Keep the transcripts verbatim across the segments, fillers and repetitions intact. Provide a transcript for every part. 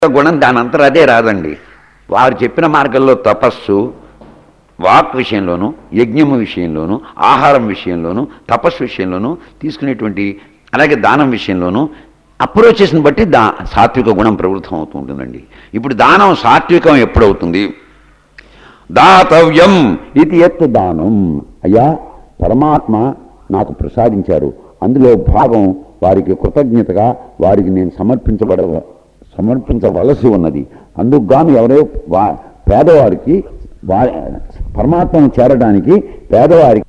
గుణం దాని అంతరం అదే రాదండి. వారు చెప్పిన మార్గంలో తపస్సు, వాక్ విషయంలోనూ, యజ్ఞము విషయంలోనూ, ఆహారం విషయంలోనూ, తపస్సు విషయంలోనూ తీసుకునేటువంటి, అలాగే దానం విషయంలోనూ అప్రోచెస్ని బట్టి దా సాత్విక గుణం ప్రవృత్తం అవుతూ ఉంటుందండి. ఇప్పుడు దానం సాత్వికం ఎప్పుడవుతుంది? దాతవ్యం ఇది ఎత్ దానం. అయ్యా, పరమాత్మ నాకు ప్రసాదించారు, అందులో భాగం వారికి కృతజ్ఞతగా వారికి నేను సమర్పించబడ సమర్పించవలసి ఉన్నది. అందుకు గాను ఎవరో వా పేదవారికి వారి పరమాత్మను చేరడానికి పేదవారికి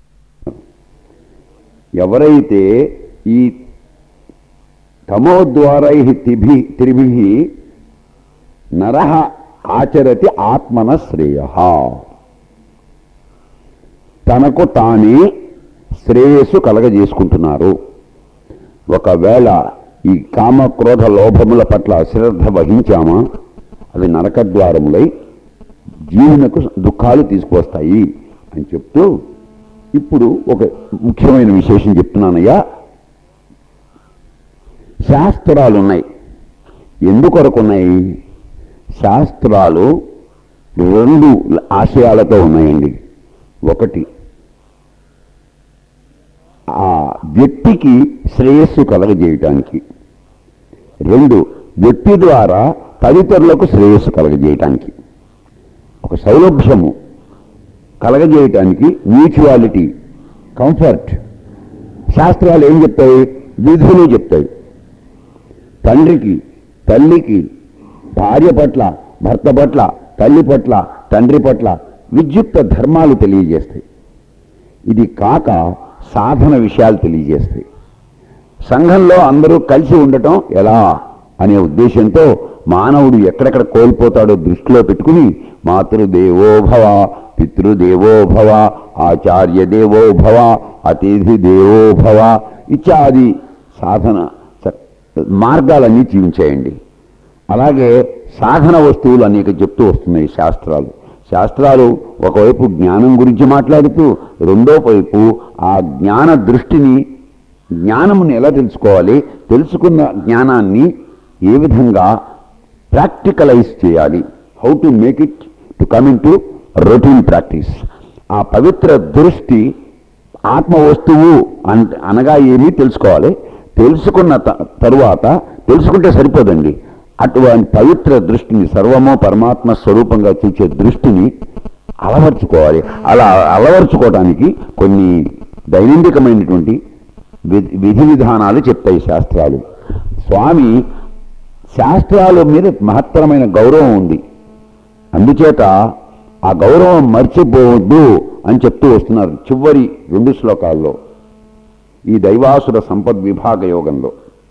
ఎవరైతే ఈ తమోద్వారై తిభి త్రిభి నరః ఆచరతి ఆత్మన శ్రేయ, తనకు తానే శ్రేయస్సు కలగజేసుకుంటున్నారు. ఒకవేళ ఈ కామ క్రోధ లోభముల పట్ల అశ్రద్ధ వహించామా, అవి నరకద్వారములై జీవునకు దుఃఖాలు తీసుకువస్తాయి అని చెప్తూ ఇప్పుడు ఒక ముఖ్యమైన విశేషం చెప్తున్నానయ్యా. శాస్త్రాలు ఉన్నాయి. ఎందుకొరకు ఉన్నాయి? శాస్త్రాలు రెండు ఆశయాలతో ఉన్నాయండి. ఒకటి, ఆ వ్యక్తికి శ్రేయస్సు కలగజేయటానికి. రెండు, వ్యక్తి ద్వారా తదితరులకు శ్రేయస్సు కలగజేయటానికి, ఒక సౌలభ్యము కలగజేయటానికి, మ్యూచువాలిటీ, కంఫర్ట్. శాస్త్రాలు ఏం చెప్తాయి? విధులు చెప్తాయి. తండ్రికి, తల్లికి, భార్య పట్ల, భర్త పట్ల, తల్లి పట్ల, తండ్రి పట్ల విద్యుక్త ధర్మాలు తెలియజేస్తాయి. ఇది కాక సాధన విషయాలు తెలియజేస్తాయి. సంఘంలో అందరూ కలిసి ఉండటం ఎలా అనే ఉద్దేశంతో మానవుడు ఎక్కడెక్కడ కోల్పోతాడో దృష్టిలో పెట్టుకుని మాతృదేవోభవ, పితృదేవోభవ, ఆచార్య దేవోభవ, అతిథి దేవోభవ ఇత్యాది సాధన మార్గాలన్నీ జీవించేయండి. అలాగే సాధన వస్తువులు అనేక చెప్తూ వస్తున్నాయి శాస్త్రాలు. శాస్త్రాలు ఒకవైపు జ్ఞానం గురించి మాట్లాడుతూ, రెండో వైపు ఆ జ్ఞాన దృష్టిని, జ్ఞానముని ఎలా తెలుసుకోవాలి, తెలుసుకున్న జ్ఞానాన్ని ఏ విధంగా ప్రాక్టికలైజ్ చేయాలి, how to make it to come into routine practice. ఆ పవిత్ర దృష్టి ఆత్మ వస్తువు అన్ అనగా ఏమీ తెలుసుకోవాలి. తెలుసుకున్న తరువాత, తెలుసుకుంటే సరిపోదండి, అటువంటి పవిత్ర దృష్టిని, సర్వమో పరమాత్మ స్వరూపంగా చూసే దృష్టిని అలవర్చుకోవాలి. అలా అలవర్చుకోవడానికి కొన్ని దైనందికమైనటువంటి విధి విధానాలు చెప్తాయి శాస్త్రాలు. స్వామి శాస్త్రాల మీద మహత్తరమైన గౌరవం ఉంది, అందుచేత ఆ గౌరవం మర్చిపోవద్దు అని చెప్తూ వస్తున్నారు చివరి రెండు శ్లోకాల్లో ఈ దైవాసుర సంపద్ విభాగ యోగంలో.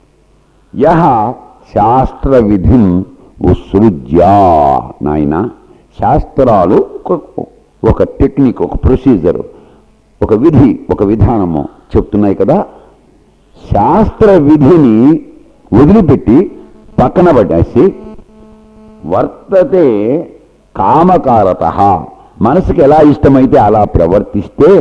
యహ శాస్త్ర విధిం ఉసృజ్యా. నాయన, శాస్త్రాలు ఒక టెక్నిక్, ఒక ప్రొసీజర్, ఒక విధి, ఒక విధానము చెప్తున్నాయి కదా. శాస్త్ర విధిని వదిలిపెట్టి పక్కన పట్టేసి వర్తతే కామకారత, మనసుకి ఎలా ఇష్టమైతే అలా ప్రవర్తిస్తే,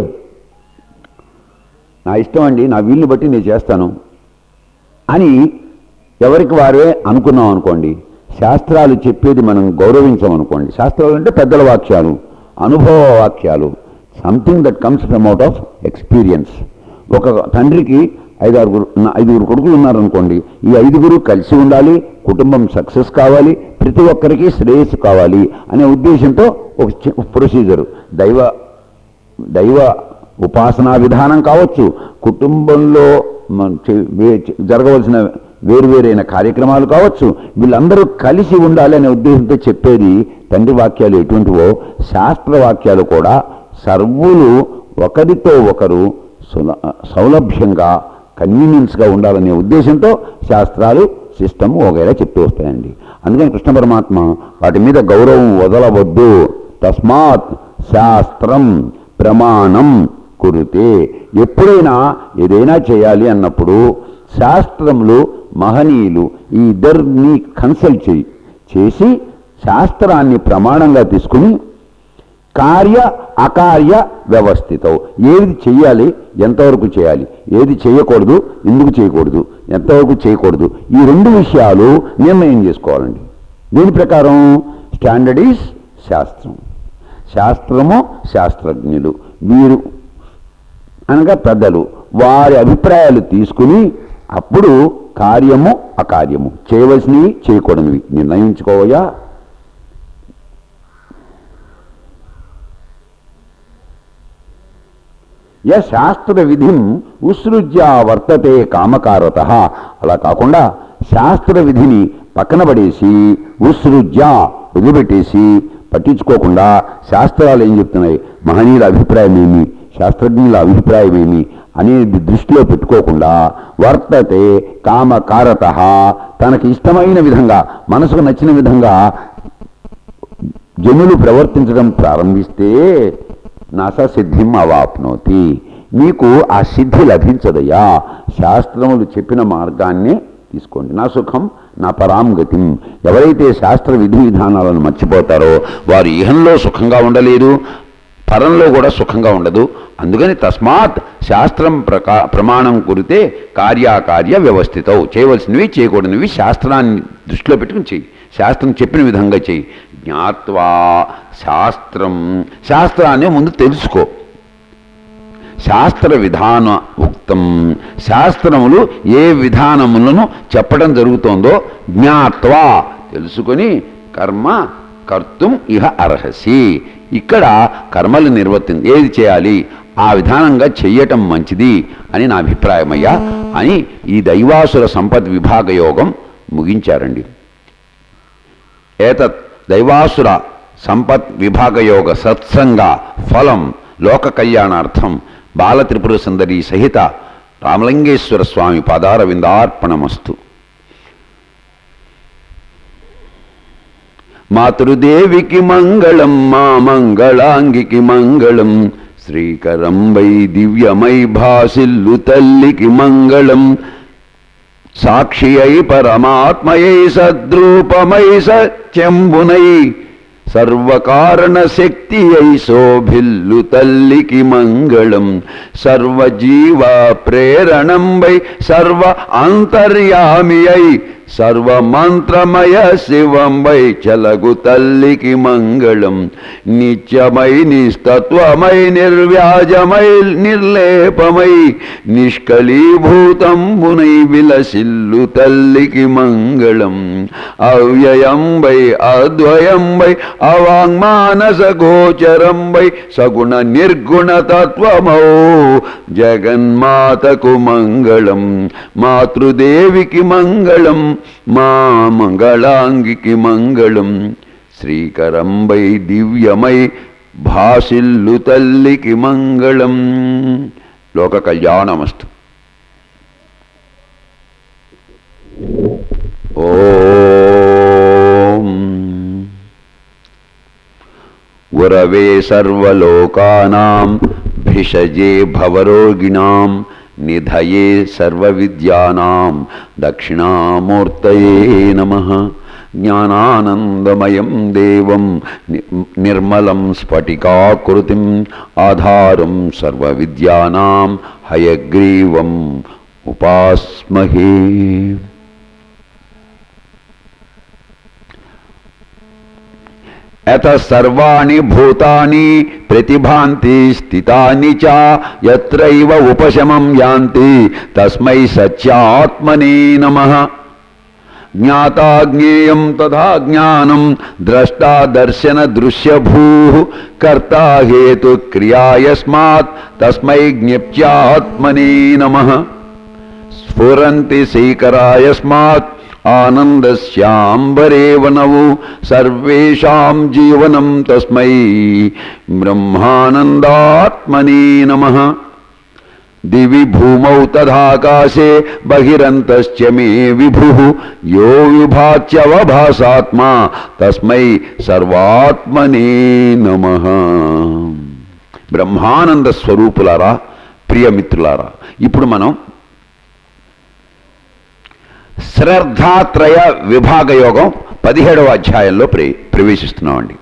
నా ఇష్టం అండి, నా వీలుని బట్టి నేను చేస్తాను అని ఎవరికి వారే అనుకున్నాం అనుకోండి, శాస్త్రాలు చెప్పేది మనం గౌరవించామనుకోండి. శాస్త్రాలు అంటే పెద్దల వాక్యాలు, అనుభవ వాక్యాలు, something that comes from out of experience. ఒక తండ్రికి ఐదారుగురు ఐదుగురు కొడుకులు ఉన్నారనుకోండి, ఈ ఐదుగురు కలిసి ఉండాలి, కుటుంబం సక్సెస్ కావాలి, ప్రతి ఒక్కరికి శ్రేయస్సు కావాలి అనే ఉద్దేశంతో ఒక ప్రొసీజరు, దైవ దైవ ఉపాసనా విధానం కావచ్చు, కుటుంబంలో జరగవలసిన వేరువేరైన కార్యక్రమాలు కావచ్చు, వీళ్ళందరూ కలిసి ఉండాలి అనే ఉద్దేశంతో చెప్పేది తండ్రి వాక్యాలు ఎటువంటివో, శాస్త్రవాక్యాలు కూడా సర్వులు ఒకరితో ఒకరు సౌలభ్యంగా, కన్వీనియన్స్గా ఉండాలనే ఉద్దేశంతో శాస్త్రాలు, సిస్టమ్ వగైరా చెప్తూ వస్తాయండి. అందుకని కృష్ణ పరమాత్మ వాటి మీద గౌరవం వదలవద్దు. తస్మాత్ శాస్త్రం ప్రమాణం కురుతే. ఎప్పుడైనా ఏదైనా చేయాలి అన్నప్పుడు శాస్త్రములు, మహనీయులు ఈ ఇద్దరిని కన్సల్ట్ చేయి చేసి శాస్త్రాన్ని ప్రమాణంగా తీసుకుని కార్య అకార్య వ్యవస్థితం, ఏది చెయ్యాలి, ఎంతవరకు చేయాలి, ఏది చేయకూడదు, ఎందుకు చేయకూడదు, ఎంతవరకు చేయకూడదు, ఈ రెండు విషయాలు నిర్ణయం చేసుకోవాలండి. దీని ప్రకారం స్టాండర్డ్ ఈజ్ శాస్త్రం. శాస్త్రము శాస్త్రజ్ఞులు వీరు అనగా పెద్దలు వారి అభిప్రాయాలు తీసుకుని అప్పుడు కార్యము అకార్యము చేయవలసినవి చేయకూడనివి నిర్ణయించుకోవయా. య శాస్త్ర విధిం ఉత్సృజ్య వర్తతే కామకారత. అలా కాకుండా శాస్త్ర విధిని పక్కన పడేసి ఉత్సృజ్య వదిలిపెట్టేసి పట్టించుకోకుండా శాస్త్రాలు ఏం చెప్తున్నాయి, మహనీయుల అభిప్రాయం ఏమి, శాస్త్రజ్ఞుల అభిప్రాయం ఏమి అనేది దృష్టిలో పెట్టుకోకుండా వర్తతే కామకారత తనకి ఇష్టమైన విధంగా మనసుకు నచ్చిన విధంగా జనులు ప్రవర్తించడం ప్రారంభిస్తే నాస సిద్ధిం అవాప్నోతి, మీకు ఆ సిద్ధి లభించదయ్యా. శాస్త్రములు చెప్పిన మార్గాన్ని తీసుకోండి. నా సుఖం నా పరాంగతిం. ఎవరైతే శాస్త్ర విధి విధానాలను మర్చిపోతారో వారు ఇహంలో సుఖంగా ఉండలేదు, పరంలో కూడా సుఖంగా ఉండదు. అందుకని తస్మాత్ శాస్త్రం ప్రకా ప్రమాణం కురితే కార్యాకార్య వ్యవస్థితం. చేయవలసినవి చేయకూడనివి శాస్త్రాన్ని దృష్టిలో పెట్టుకుని చెయ్యి, శాస్త్రం చెప్పిన విధంగా చెయ్యి. జ్ఞాత్వా శాస్త్రం, శాస్త్రాన్ని ముందు తెలుసుకో. శాస్త్ర విధాన ఉక్తం, శాస్త్రములు ఏ విధానములను చెప్పడం జరుగుతోందో జ్ఞాత్వా తెలుసుకొని కర్మ కర్తుం ఇహ అర్హసి. ఇక్కడ కర్మలు నిర్వర్తి ఏది చేయాలి ఆ విధానంగా చెయ్యటం మంచిది అని నా అభిప్రాయమయ్యా అని ఈ దైవాసుర సంపద్ విభాగ యోగం ముగించారండి. ఏతత్ దైవాసుర సంపత్ విభాగయోగ సత్సంగ ఫలం లోక కళ్యాణార్థం బాలత్రిపుర సుందరి సహిత రామలింగేశ్వర స్వామి పాదారవిందార్పణమస్తు. మాతృదేవికి మంగళం మా మంగళాంగికి మంగళం, శ్రీకరంబై దివ్యమై భాసిల్లు తల్లికి మంగళం, సాక్షి అయి పరమాత్మయై సద్రూపమై సత్యంబునై సర్వకారణ శక్తి అయి శోభిల్లు తల్లికి మంగళం, సర్వజీవ ప్రేరణంబై సర్వ అంతర్యామి అయి సర్వమంత్రమయ శివంబై చలగు తల్లికి మంగళం, నిత్యమై నిస్తత్వమై నిర్వ్యాజమై నిర్లేపమై నిష్కలీభూతంబునై విలసిల్లు తల్లికి మంగళం, అవ్యయంబై అద్వయంబై అవాంగ్మానస గోచరంబై సగుణ నిర్గుణ తత్వమౌ జగన్మాతకు మంగళం, మాతృదేవికి మంగళం మా మంగళాంగికి మంగళం, శ్రీకరంబై దివ్యమై భాసిల్లు తల్లికి మంగళం. లోక కళ్యాణమస్తు. ఓం గురవే సర్వలోకానాం భిషజే భవరోగిణాం నిధయే సర్వవిద్యానాం దక్షిణామూర్తయే నమః. జ్ఞానానందమయం దేవం నిర్మలం స్ఫటికాకృతిం ఆధారం సర్వవిద్యానాం హయగ్రీవం ఉపాస్మహే. అత సర్వాణి భూతాని ప్రతిభాంతి స్థితాని చ యత్రైవ ఉపశమం యాంతి తస్మై సత్యాత్మనే నమః. జ్ఞాతా జ్ఞేయం తథా జ్ఞానం ద్రష్టా దర్శన దృశ్యభూః కర్తా హేతు క్రియాయస్మాత్ తస్మై జ్ఞప్త్యాత్మనే నమః. స్ఫురంతి సీకరాయస్మాత్ ఆనందస్యాంబరే వనవు సర్వేషాం జీవనం తస్మై బ్రహ్మానందాత్మనే నమః. దివి భూమౌ తథాకాశే బహిరంతశ్చ మే విభుః యో విభాత్యవభాసాత్మా తస్మై సర్వాత్మనే నమః. బ్రహ్మానంద స్వరూపులారా, ప్రియమిత్రులారా, ఇప్పుడు మనం శ్రద్ధాత్రయ విభాగయోగం పదిహేడవ అధ్యాయంలో ప్రే ప్రవేశిస్తున్నామండి.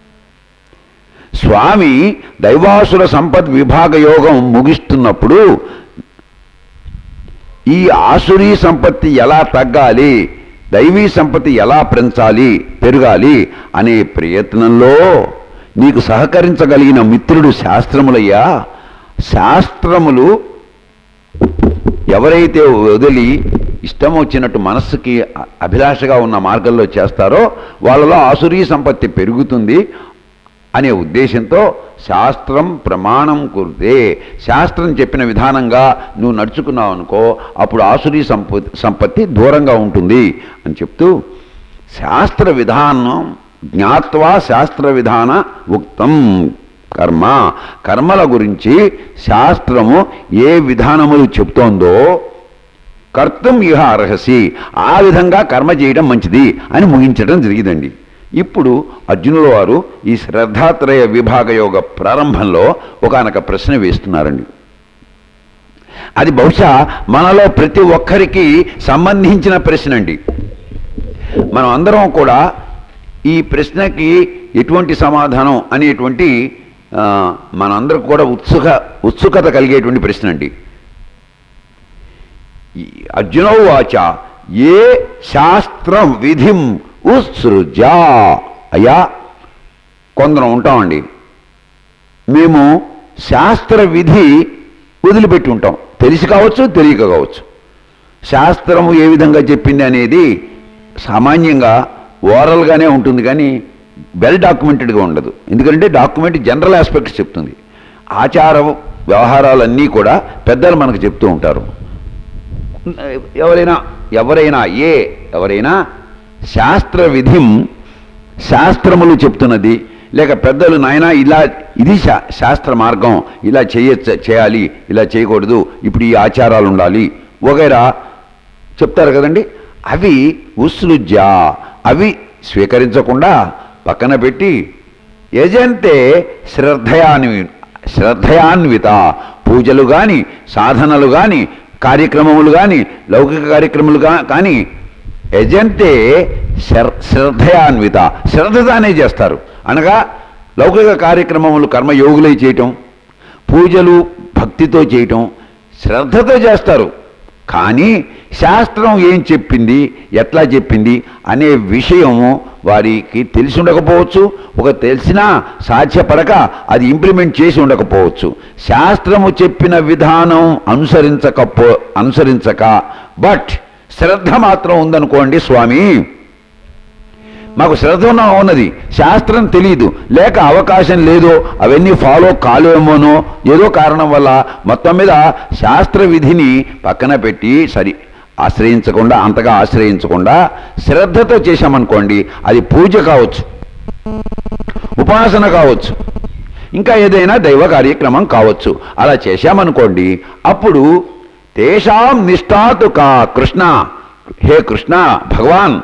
స్వామి దైవాసుర సంపద్ విభాగయోగం ముగిస్తున్నప్పుడు ఈ ఆసురీ సంపత్తి ఎలా తగ్గాలి, దైవీ సంపత్తి ఎలా పెంచాలి పెరగాలి అనే ప్రయత్నంలో నీకు సహకరించగలిగిన మిత్రుడు శాస్త్రములయ్యా. శాస్త్రములు ఎవరైతే వదిలి ఇష్టం వచ్చినట్టు మనస్సుకి అభిలాషగా ఉన్న మార్గంలో చేస్తారో వాళ్ళలో ఆసురీ సంపత్తి పెరుగుతుంది అనే ఉద్దేశంతో శాస్త్రం ప్రమాణం కుర్తే, శాస్త్రం చెప్పిన విధానంగా నువ్వు నడుచుకున్నావు అనుకో అప్పుడు ఆసురీ సంపత్తి సంపత్తి దూరంగా ఉంటుంది అని చెప్తూ, శాస్త్ర విధానం జ్ఞాత్వా శాస్త్ర విధాన ఉక్తం కర్మ, కర్మల గురించి శాస్త్రము ఏ విధానములు చెప్తోందో కర్తం ఇహ అర్హసి, ఆ విధంగా కర్మ చేయడం మంచిది అని ముగించడం జరిగిందండి. ఇప్పుడు అర్జునుల వారు ఈ శ్రద్ధాత్రయ విభాగ యోగ ప్రారంభంలో ఒకానొక ప్రశ్న వేస్తున్నారండి. అది బహుశా మనలో ప్రతి ఒక్కరికి సంబంధించిన ప్రశ్న అండి. మనం అందరం కూడా ఈ ప్రశ్నకి ఎటువంటి సమాధానం అనేటువంటి మనందరికి కూడా ఉత్సుక ఉత్సుకత కలిగేటువంటి ప్రశ్న అండి. అర్జునో వాచ ఏ శాస్త్రం విధిం ఉత్సృజా. అయ్యా, కొందరం ఉంటామండి, మేము శాస్త్ర విధి వదిలిపెట్టి ఉంటాం. తెలిసి కావచ్చు, తెలియక కావచ్చు. శాస్త్రము ఏ విధంగా చెప్పింది అనేది సామాన్యంగా ఓరల్గానే ఉంటుంది, కానీ వెల్ డాక్యుమెంటెడ్గా ఉండదు. ఎందుకంటే డాక్యుమెంట్ జనరల్ ఆస్పెక్ట్స్ చెప్తుంది. ఆచార వ్యవహారాలన్నీ కూడా పెద్దలు మనకు చెప్తూ ఉంటారు. ఎవరైనా ఎవరైనా ఏ ఎవరైనా శాస్త్ర విధిం, శాస్త్రములు చెప్తున్నది, లేక పెద్దలు నాయన ఇలా ఇది శాస్త్ర మార్గం, ఇలా చేయ చేయాలి ఇలా చేయకూడదు, ఇప్పుడు ఈ ఆచారాలు ఉండాలి వగైరా చెప్తారు కదండి. అవి ఉత్సృజ్యా, అవి స్వీకరించకుండా పక్కన పెట్టి యజంతే శ్రద్ధయాన్వి శ్రద్ధయాన్విత, పూజలు కానీ సాధనలు కానీ కార్యక్రమములు కానీ లౌకిక కార్యక్రమాలు కానీ యజంతే శ్రద్ధయాన్విత, శ్రద్ధదానే చేస్తారు. అనగా లౌకిక కార్యక్రమములు కర్మయోగులై చేయటం, పూజలు భక్తితో చేయటం, శ్రద్ధతో చేస్తారు. కానీ శాస్త్రం ఏం చెప్పింది, ఎట్లా చెప్పింది అనే విషయము వారికి తెలిసి ఉండకపోవచ్చు. ఒక తెలిసినా సాధ్యపడక అది ఇంప్లిమెంట్ చేసి ఉండకపోవచ్చు. శాస్త్రము చెప్పిన విధానం అనుసరించకపో అనుసరించక బట్ శ్రద్ధ మాత్రం ఉందనుకోండి, స్వామి మాకు శ్రద్ధ ఉన్నది, శాస్త్రం తెలియదు, లేక అవకాశం లేదో, అవన్నీ ఫాలో కాలేమోనో, ఏదో కారణం వల్ల మొత్తం మీద శాస్త్ర విధిని పక్కన పెట్టి సరి ఆశ్రయించకుండా అంతగా ఆశ్రయించకుండా శ్రద్ధతో చేశామనుకోండి, అది పూజ కావచ్చు, ఉపాసన కావచ్చు, ఇంకా ఏదైనా దైవ కార్యక్రమం కావచ్చు. అలా చేశామనుకోండి, అప్పుడు తేషాం నిష్ఠాతు కా కృష్ణ, హే కృష్ణ భగవాన్,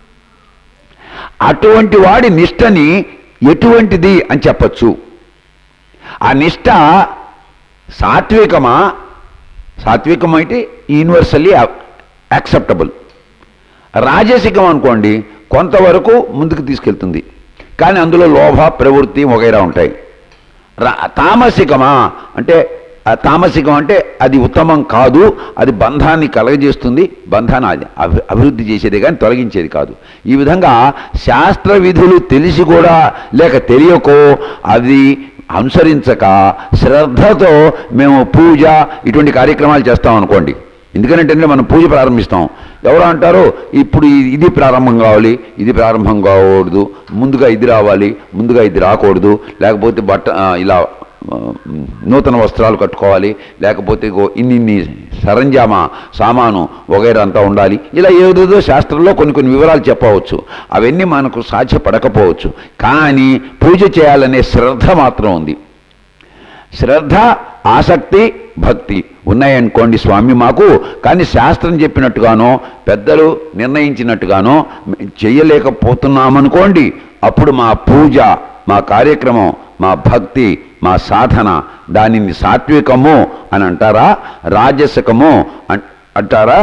అటువంటి వాడి నిష్టని ఎటువంటిది అని చెప్పచ్చు. ఆ నిష్ట సాత్వికమా, సాత్వికం అయితే యూనివర్సల్లీ యాక్సెప్టబుల్. రాజసికం అనుకోండి, కొంతవరకు ముందుకు తీసుకెళ్తుంది, కానీ అందులో లోభ ప్రవృత్తి వగైరా ఉంటాయి. రా తామసికమా అంటే తామసికం అంటే అది ఉత్తమం కాదు, అది బంధాన్ని కలగజేస్తుంది, బంధాన్ని అభి అభివృద్ధి చేసేది కానీ తొలగించేది కాదు. ఈ విధంగా శాస్త్ర విధులు తెలిసి కూడా లేక తెలియకో అది అనుసరించక శ్రద్ధతో మేము పూజ ఇటువంటి కార్యక్రమాలు చేస్తాం అనుకోండి. ఎందుకంటే మనం పూజ ప్రారంభిస్తాం, ఎవరు అంటారు ఇప్పుడు ఇది ప్రారంభం కావాలి, ఇది ప్రారంభం కాకూడదు, ముందుగా ఇది రావాలి, ముందుగా ఇది రాకూడదు, లేకపోతే బట్ట ఇలా నూతన వస్త్రాలు కట్టుకోవాలి, లేకపోతే ఇన్నిన్ని సరంజామా సామాను వగైరా అంతా ఉండాలి. ఇలా ఏదేదో శాస్త్రంలో కొన్ని కొన్ని వివరాలు చెప్పవచ్చు. అవన్నీ మనకు సాధ్యపడకపోవచ్చు, కానీ పూజ చేయాలనే శ్రద్ధ మాత్రం ఉంది. శ్రద్ధ, ఆసక్తి, భక్తి ఉన్నాయనుకోండి స్వామి మాకు, కానీ శాస్త్రం చెప్పినట్టుగానో పెద్దలు నిర్ణయించినట్టుగానో చేయలేకపోతున్నామనుకోండి, అప్పుడు మా పూజ, మా కార్యక్రమం, మా భక్తి, మా సాధన దానిని సాత్వికము అని అంటారా, రాజసికము అంటారా,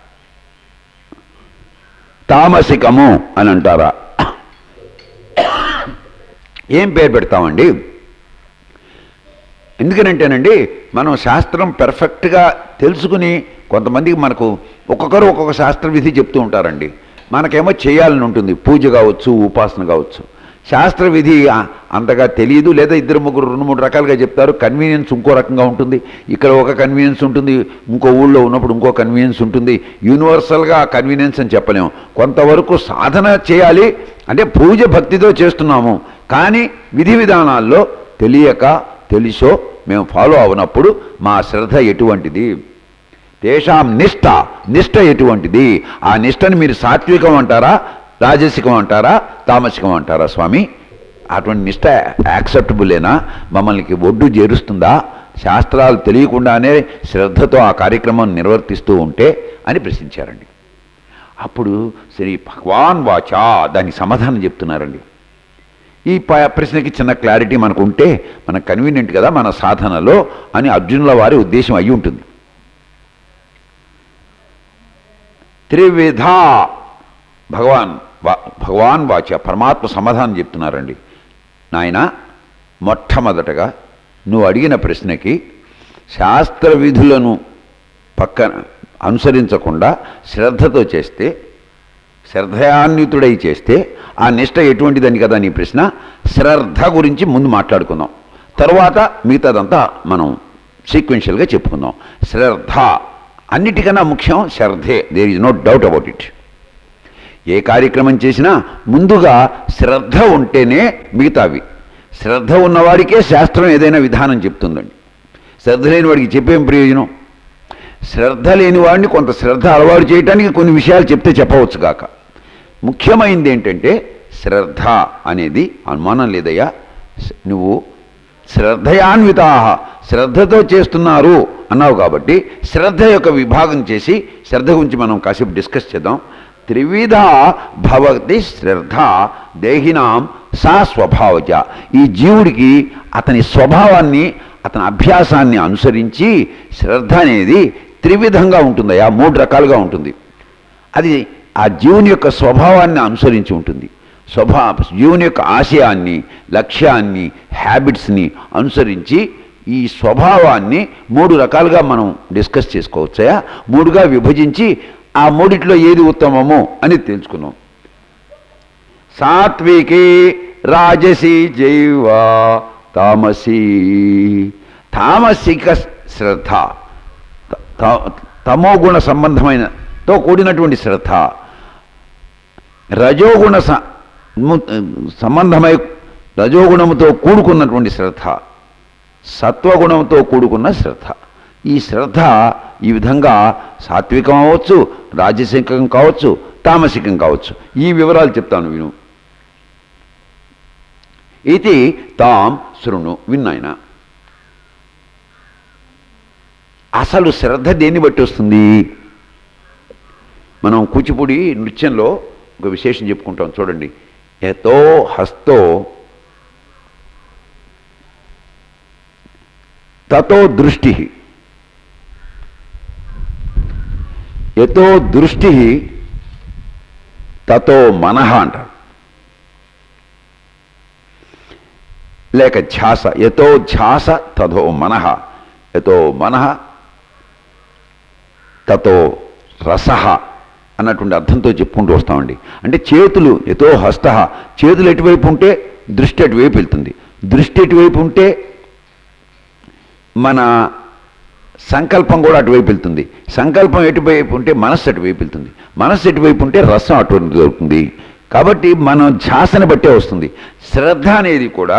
తామసికము అని అంటారా? ఏం పేరు పెడతామండి? ఎందుకనంటేనండి మనం శాస్త్రం పెర్ఫెక్ట్గా తెలుసుకుని, కొంతమందికి మనకు ఒక్కొక్కరు ఒక్కొక్క శాస్త్ర విధి చెప్తూ ఉంటారండి. మనకేమో చేయాలని ఉంటుంది, పూజ కావచ్చు, ఉపాసన కావచ్చు. శాస్త్ర విధి అంతగా తెలియదు, లేదా ఇద్దరు ముగ్గురు రెండు మూడు రకాలుగా చెప్తారు. కన్వీనియన్స్ ఇంకో రకంగా ఉంటుంది, ఇక్కడ ఒక కన్వీనియన్స్ ఉంటుంది, ఇంకో ఊళ్ళో ఉన్నప్పుడు ఇంకో కన్వీనియన్స్ ఉంటుంది. యూనివర్సల్గా కన్వీనియన్స్ అని చెప్పలేము. కొంతవరకు సాధన చేయాలి అంటే పూజ భక్తితో చేస్తున్నాము, కానీ విధి విధానాల్లో తెలియక తెలిసో మేము ఫాలో అవనప్పుడు మా శ్రద్ధ ఎటువంటిది, తేషాం నిష్ఠ నిష్ఠ ఎటువంటిది, ఆ నిష్టని మీరు సాత్వికం అంటారా, రాజసికం అంటారా, తామసికం అంటారా స్వామి? అటువంటి నిష్ట యాక్సెప్టబులేనా? మమ్మల్ని ఒడ్డు చేరుస్తుందా? శాస్త్రాలు తెలియకుండానే శ్రద్ధతో ఆ కార్యక్రమం నిర్వర్తిస్తూ ఉంటే అని ప్రశ్నించారండి. అప్పుడు శ్రీ భగవాన్ వాచా దానికి సమాధానం చెప్తున్నారండి. ఈ ప్రశ్నకి చిన్న క్లారిటీ మనకు ఉంటే మనకు కన్వీనియంట్ కదా మన సాధనలో అని అర్జునుల వారి ఉద్దేశం అయి ఉంటుంది. త్రివిధ భగవాన్ భగవాన్ వాచ పరమాత్మ సమాధానం చెప్తున్నారండి. నాయన, మొట్టమొదటగా నువ్వు అడిగిన ప్రశ్నకి శాస్త్ర విధులను పక్కన అనుసరించకుండా శ్రద్ధతో చేస్తే, శ్రద్ధయాన్వితుడై చేస్తే ఆ నిష్ట ఎటువంటిదని కదా నీ ప్రశ్న. శ్రద్ధ గురించి ముందు మాట్లాడుకుందాం, తర్వాత మిగతాదంతా మనం సీక్వెన్షియల్గా చెప్పుకుందాం. శ్రద్ధ అన్నిటికన్నా ముఖ్యం శ్రద్ధే, there is no doubt about it. ఏ కార్యక్రమం చేసినా ముందుగా శ్రద్ధ ఉంటేనే మిగతావి. శ్రద్ధ ఉన్నవాడికే శాస్త్రం ఏదైనా విధానం చెప్తుందండి. శ్రద్ధ లేని వాడికి చెప్పేం ప్రయోజనం? శ్రద్ధ లేని వాడిని కొంత శ్రద్ధ అలవాటు చేయడానికి కొన్ని విషయాలు చెప్తే చెప్పవచ్చు కాక, ముఖ్యమైనది ఏంటంటే శ్రద్ధ అనేది అనుమానం లేదయ్యా. నువ్వు శ్రద్ధయాన్వితా, శ్రద్ధతో చేస్తున్నారు అన్నావు కాబట్టి శ్రద్ధ యొక్క విభాగం చేసి శ్రద్ధ గురించి మనం కాసేపు డిస్కస్ చేద్దాం. త్రివిధ భవతి శ్రద్ధ దేహినాం సా స్వభావజ. ఈ జీవుడికి అతని స్వభావాన్ని, అతని అభ్యాసాన్ని అనుసరించి శ్రద్ధ అనేది త్రివిధంగా ఉంటుందయా, మూడు రకాలుగా ఉంటుంది. అది ఆ జీవుని యొక్క స్వభావాన్ని అనుసరించి ఉంటుంది. స్వభా జీవుని యొక్క ఆశయాన్ని, లక్ష్యాన్ని, హ్యాబిట్స్ని అనుసరించి ఈ స్వభావాన్ని మూడు రకాలుగా మనం డిస్కస్ చేసుకోవచ్చా. మూడుగా విభజించి ఆ మూడిట్లో ఏది ఉత్తమమో అని తెలుసుకున్నాం. సాత్వికి, రాజసి, జైవ, తామసి. తామసిక శ్రద్ధ, తమోగుణ సంబంధమైనతో కూడినటువంటి శ్రద్ధ. రజోగుణ సంబంధమై రజోగుణముతో కూడుకున్నటువంటి శ్రద్ధ, సత్వగుణంతో కూడుకున్న శ్రద్ధ. ఈ శ్రద్ధ ఈ విధంగా సాత్వికం అవ్వచ్చు, రాజసికం కావచ్చు, తామసికం కావచ్చు. ఈ వివరాలు చెప్తాను విను. ఇది తాం శృణు, విన్నాయన. అసలు శ్రద్ధ దేన్ని బట్టి వస్తుంది? మనం కూచిపూడి నృత్యంలో ఒక విశేషం చెప్పుకుంటాం చూడండి. యతో హస్తో తతో దృష్టి, యతో దృష్టి తతో మనః అంటారు. లేక ధ్యాస, యతో ధ్యాస తతో మనః, యతో మనః తతో రసః అన్నటువంటి అర్థంతో చెప్పుకుంటూ వస్తామండి. అంటే చేతులు, యతో హస్త, చేతులు ఎటువైపు ఉంటే దృష్టి అటువైపు వెళ్తుంది, దృష్టి ఎటువైపు ఉంటే మన సంకల్పం కూడా అటువైపు వెళ్తుంది, సంకల్పం ఎటువైపు ఉంటే మనస్సు అటువైపు వెళ్తుంది, మనస్సు ఎటువైపు ఉంటే రసం అటువంటి దొరుకుతుంది. కాబట్టి మనం ధ్యాసని బట్టే వస్తుంది. శ్రద్ధ అనేది కూడా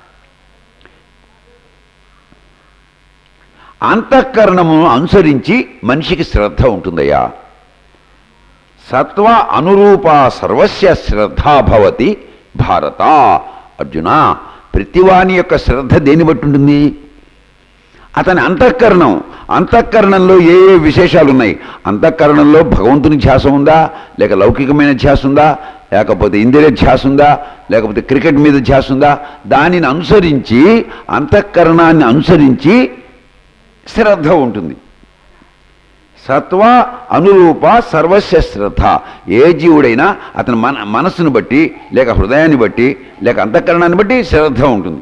అంతఃకరణము అనుసరించి మనిషికి శ్రద్ధ ఉంటుందయ్యా. సత్వ అనురూప సర్వస్య శ్రద్ధా భవతి భారత. అర్జున, ప్రతివాని యొక్క శ్రద్ధ దేన్ని బట్టి ఉంటుంది? అతని అంతఃకరణం. అంతఃకరణంలో ఏ ఏ విశేషాలు ఉన్నాయి? అంతఃకరణంలో భగవంతుని ధ్యాస ఉందా, లేక లౌకికమైన ధ్యాస ఉందా, లేకపోతే ఇంద్రియ ధ్యాస ఉందా, లేకపోతే క్రికెట్ మీద ధ్యాస ఉందా? దానిని అనుసరించి, అంతఃకరణాన్ని అనుసరించి శ్రద్ధ ఉంటుంది. సత్వ అనురూప సర్వస్య శ్రద్ధ. ఏ జీవుడైనా అతని మన మనస్సును బట్టి, లేక హృదయాన్ని బట్టి, లేక అంతఃకరణాన్ని బట్టి శ్రద్ధ ఉంటుంది.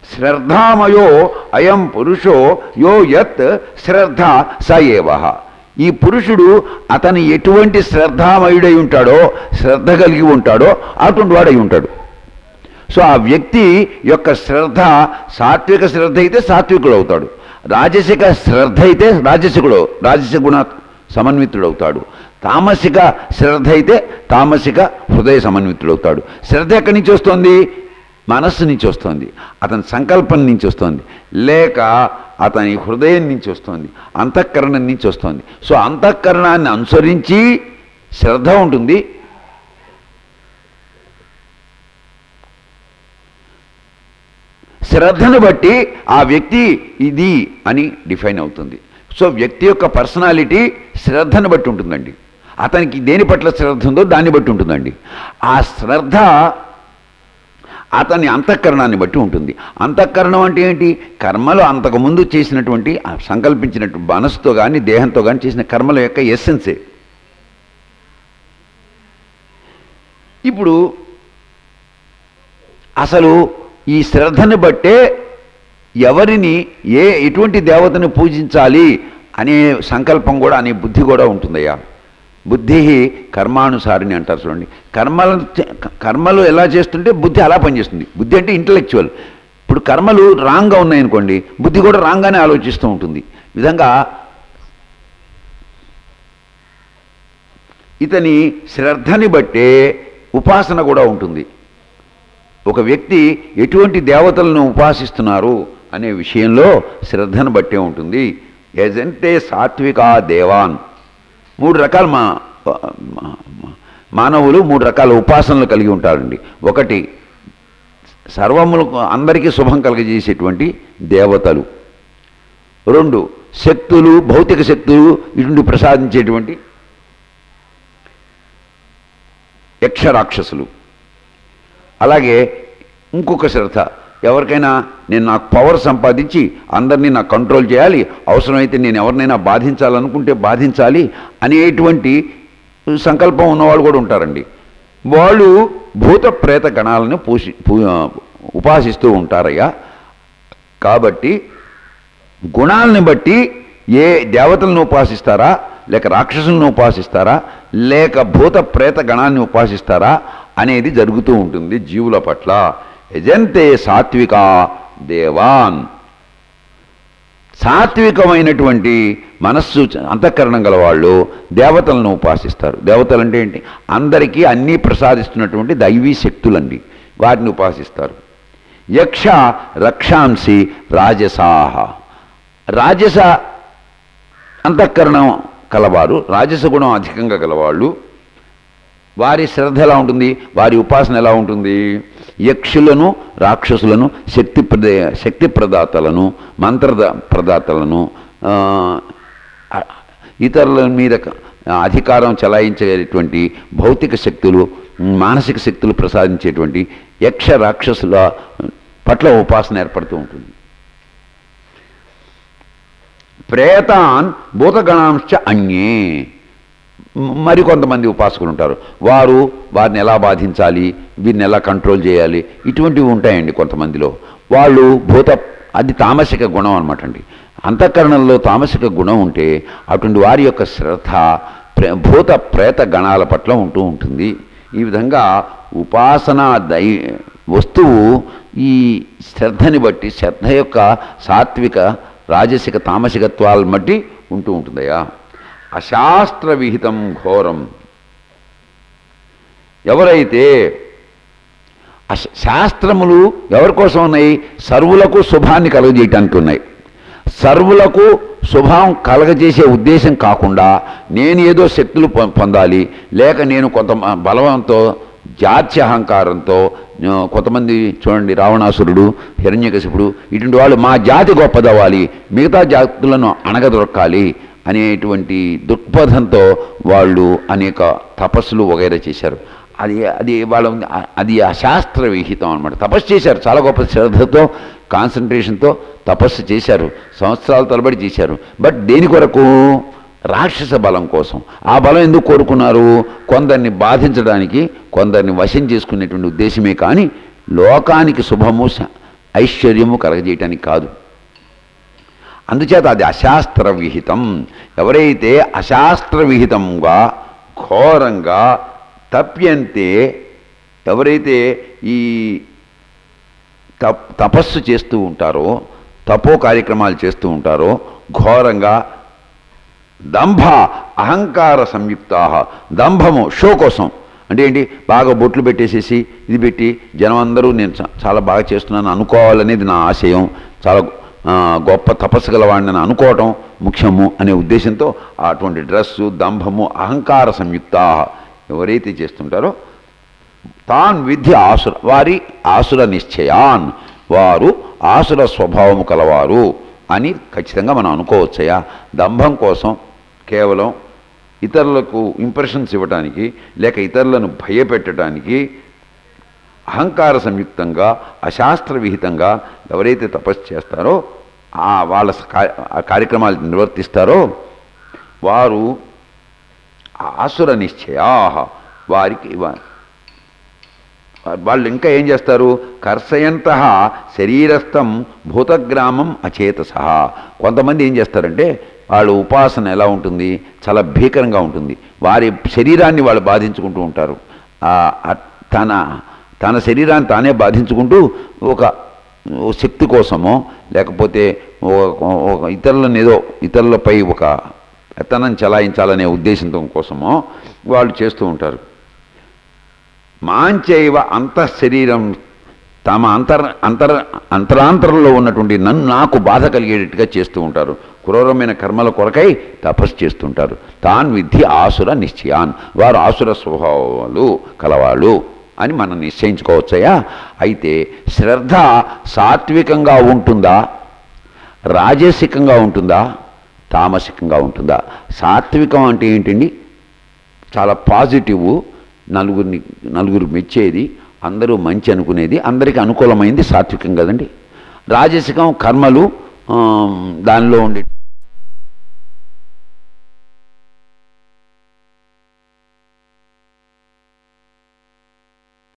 శ్రద్ధామయో అయం పురుషో యో యత్ శ్రద్ధ స ఏవ. ఈ పురుషుడు అతను ఎటువంటి శ్రద్ధామయుడై ఉంటాడో, శ్రద్ధ కలిగి ఉంటాడో అటువంటి వాడై ఉంటాడు. సో ఆ వ్యక్తి యొక్క శ్రద్ధ సాత్విక శ్రద్ధ అయితే సాత్వికుడు అవుతాడు, రాజసిక శ్రద్ధ అయితే రాజసికుడు రాజసిక గుణ సమన్వితుడు అవుతాడు, తామసిక శ్రద్ధ అయితే తామసిక హృదయ సమన్వితుడు అవుతాడు. శ్రద్ధ ఎక్కడి నుంచి వస్తుంది? మనస్సు నుంచి వస్తుంది, అతని సంకల్పం నుంచి వస్తుంది, లేక అతని హృదయం నుంచి వస్తుంది, అంతఃకరణం నుంచి వస్తుంది. సో అంతఃకరణాన్ని అనుసరించి శ్రద్ధ ఉంటుంది. శ్రద్ధను బట్టి ఆ వ్యక్తి ఇది అని డిఫైన్ అవుతుంది. సో వ్యక్తి యొక్క పర్సనాలిటీ శ్రద్ధను బట్టి ఉంటుందండి. అతనికి దేని పట్ల శ్రద్ధ ఉందో దాన్ని బట్టి ఉంటుందండి. ఆ శ్రద్ధ అతని అంతఃకరణాన్ని బట్టి ఉంటుంది. అంతఃకరణం అంటే ఏంటి? కర్మలు అంతకుముందు చేసినటువంటి సంకల్పించినట్టు మనసుతో కానీ దేహంతో కానీ చేసిన కర్మల యొక్క ఎస్సెన్సే. ఇప్పుడు అసలు ఈ శ్రద్ధను బట్టే ఎవరిని ఏ ఎటువంటి దేవతను పూజించాలి అనే సంకల్పం కూడా, అనే బుద్ధి కూడా ఉంటుందయ్యా. బుద్ధి కర్మానుసారిని అంటారు చూడండి. కర్మలు కర్మలు ఎలా చేస్తుంటే బుద్ధి అలా పనిచేస్తుంది. బుద్ధి అంటే ఇంటలెక్చువల్. ఇప్పుడు కర్మలు రాంగ్గా ఉన్నాయనుకోండి, బుద్ధి కూడా రాంగ్గానే ఆలోచిస్తూ ఉంటుంది. ఈ విధంగా ఇతని శ్రద్ధని బట్టే ఉపాసన కూడా ఉంటుంది. ఒక వ్యక్తి ఎటువంటి దేవతలను ఉపాసిస్తున్నారు అనే విషయంలో శ్రద్ధను బట్టే ఉంటుంది. యజంతే సాత్వికా దేవాన్. మూడు రకాల మా మానవులు మూడు రకాల ఉపాసనలు కలిగి ఉంటారండి. ఒకటి సర్వములకు అందరికీ శుభం కలిగజేసేటువంటి దేవతలు. రెండు శక్తులు, భౌతిక శక్తులు ఇటువంటి ప్రసాదించేటువంటి యక్షరాక్షసులు. అలాగే ఇంకొక శ్రద్ధ, ఎవరికైనా నేను నాకు పవర్ సంపాదించి అందరినీ నాకు కంట్రోల్ చేయాలి, అవసరమైతే నేను ఎవరినైనా బాధించాలనుకుంటే బాధించాలి అనేటువంటి సంకల్పం ఉన్నవాళ్ళు కూడా ఉంటారండి. వాళ్ళు భూత ప్రేత గణాలను పూసి ఉపాసిస్తూ ఉంటారయ్యా. కాబట్టి గుణాలని బట్టి ఏ దేవతలను ఉపాసిస్తారా, లేక రాక్షసులను ఉపాసిస్తారా, లేక భూత ప్రేత గణాన్ని ఉపాసిస్తారా అనేది జరుగుతూ ఉంటుంది జీవుల పట్ల. యజంతే సాత్విక దేవాన్. సాత్వికమైనటువంటి మనస్సు అంతఃకరణం గల వాళ్ళు దేవతలను ఉపాసిస్తారు. దేవతలు అంటే ఏంటి? అందరికీ అన్నీ ప్రసాదిస్తున్నటువంటి దైవీ శక్తులండి, వాటిని ఉపాసిస్తారు. యక్ష రక్షాంసి రాజసాహ. రాజస అంతఃకరణం కలవారు, రాజస గుణం అధికంగా గలవాళ్ళు, వారి శ్రద్ధ ఎలా ఉంటుంది, వారి ఉపాసన ఎలా ఉంటుంది? యక్షులను, రాక్షసులను, శక్తి ప్రద శక్తి ప్రదాతలను, మంత్ర ప్రదాతలను, ఇతరుల మీద అధికారం చలాయించేటువంటి భౌతిక శక్తులు, మానసిక శక్తులు ప్రసాదించేటువంటి యక్ష రాక్షసుల పట్ల ఉపాసన ఏర్పడుతూ ఉంటుంది. ప్రేతాన్ భూతగణాంశ్చ అన్యే. మరికొంతమంది ఉపాసకులు ఉంటారు, వారు వారిని ఎలా బాధించాలి, వీరిని ఎలా కంట్రోల్ చేయాలి, ఇటువంటివి ఉంటాయండి కొంతమందిలో. వాళ్ళు భూత, అది తామసిక గుణం అనమాట అండి. అంతఃకరణంలో తామసిక గుణం ఉంటే అటువంటి వారి యొక్క శ్రద్ధ భూత ప్రేత గణాల పట్ల ఉంటూ ఉంటుంది. ఈ విధంగా ఉపాసన దై వస్తువు ఈ శ్రద్ధని బట్టి, శ్రద్ధ యొక్క సాత్విక రాజసిక తామసికత్వాలను బట్టి ఉంటూ ఉంటుందయ్యా. అశాస్త్ర విహితం ఘోరం. ఎవరైతే శాస్త్రములు ఎవరి కోసం ఉన్నాయి? సర్వులకు శుభాన్ని కలుగజేయటానికి ఉన్నాయి. సర్వులకు శుభం కలగజేసే ఉద్దేశం కాకుండా నేను ఏదో శక్తులు పొందాలి, లేక నేను కొంత బలవంతో జాత్యహంకారంతో, కొంతమంది చూడండి రావణాసురుడు, హిరణ్యకశిపుడు, ఇటువంటి వాళ్ళు మా జాతి గొప్పదవ్వాలి, మిగతా జాతులను అణగదొరకాలి అనేటువంటి దృక్పథంతో వాళ్ళు అనేక తపస్సులు వగైరా చేశారు. అది అది వాళ్ళ అది అశాస్త్ర విహితం అనమాట. తపస్సు చేశారు, చాలా గొప్ప శ్రద్ధతో, కాన్సన్ట్రేషన్తో తపస్సు చేశారు, సంవత్సరాల తరబడి చేశారు. బట్ దేని కొరకు? రాక్షస బలం కోసం. ఆ బలం ఎందుకు కోరుకున్నారు? కొందరిని బాధించడానికి, కొందరిని వశం చేసుకునేటువంటి ఉద్దేశమే కానీ లోకానికి శుభము ఐశ్వర్యము కలగజేయటానికి కాదు. అందుచేత అది అశాస్త్ర విహితం. ఎవరైతే అశాస్త్ర విహితంగా ఘోరంగా తప్యంతే, ఎవరైతే ఈ తప్ తపస్సు చేస్తూ ఉంటారో, తపో కార్యక్రమాలు చేస్తూ ఉంటారో, ఘోరంగా దంభ అహంకార సంయుక్తా, దంభము షో కోసం, అంటే ఏంటి, బాగా బొట్లు పెట్టేసేసి ఇది పెట్టి జనం అందరూ నేను చాలా బాగా చేస్తున్నాను అనుకోవాలనేది నా ఆశయం, చాలా గొప్ప తపస్సు గలవాడిని అనుకోవటం ముఖ్యము అనే ఉద్దేశంతో అటువంటి డ్రెస్సు, దంభము, అహంకార సంయుక్తా ఎవరైతే చేస్తుంటారో తాన్ విద్య ఆసుర, వారి ఆసుర నిశ్చయాన్, వారు ఆసుర స్వభావము కలవారు అని ఖచ్చితంగా మనం అనుకోవచ్చయ్యా. దంభం కోసం కేవలం ఇతరులకు ఇంప్రెషన్స్ ఇవ్వటానికి, లేక ఇతరులను భయపెట్టడానికి అహంకార సంయుక్తంగా అశాస్త్ర విహితంగా ఎవరైతే తపస్సు చేస్తారో, ఆ వాళ్ళ కార్యక్రమాలు నిర్వర్తిస్తారో వారు ఆసుర నిశ్చయా, వారికి వాళ్ళు ఇంకా ఏం చేస్తారు, కర్షయంత శరీరస్థం భూతగ్రామం అచేతస. కొంతమంది ఏం చేస్తారంటే వాళ్ళు ఉపాసన ఎలా ఉంటుంది, చాలా భీకరంగా ఉంటుంది. వారి శరీరాన్ని వాళ్ళు బాధించుకుంటూ ఉంటారు. తన తన శరీరాన్ని తానే బాధించుకుంటూ ఒక శక్తి కోసమో, లేకపోతే ఒక ఇతరులను ఏదో ఇతరులపై ఒక పెత్తనం చలాయించాలనే ఉద్దేశంతో కోసమో వాళ్ళు చేస్తూ ఉంటారు. మాంచైవ అంతఃశరీరం, తమ అంతర్ అంతర్ అంతరాంతరంలో ఉన్నటువంటి నన్ను నాకు బాధ కలిగేటట్టుగా చేస్తూ ఉంటారు. క్రూరమైన కర్మల కొరకై తపస్సు చేస్తుంటారు. తాన్ విద్ధి ఆసుర నిశ్చయాన్, వారు ఆసుర స్వభావాలు కలవాళ్ళు అని మనం నిశ్చయించుకోవచ్చయ్యా. అయితే శ్రద్ధ సాత్వికంగా ఉంటుందా, రాజసికంగా ఉంటుందా, తామసికంగా ఉంటుందా? సాత్వికం అంటే ఏంటండి, చాలా పాజిటివ్, నలుగురిని నలుగురు మెచ్చేది, అందరూ మంచి అనుకునేది, అందరికీ అనుకూలమైంది సాత్వికం కదండి. రాజసికం కర్మలు, దానిలో ఉండే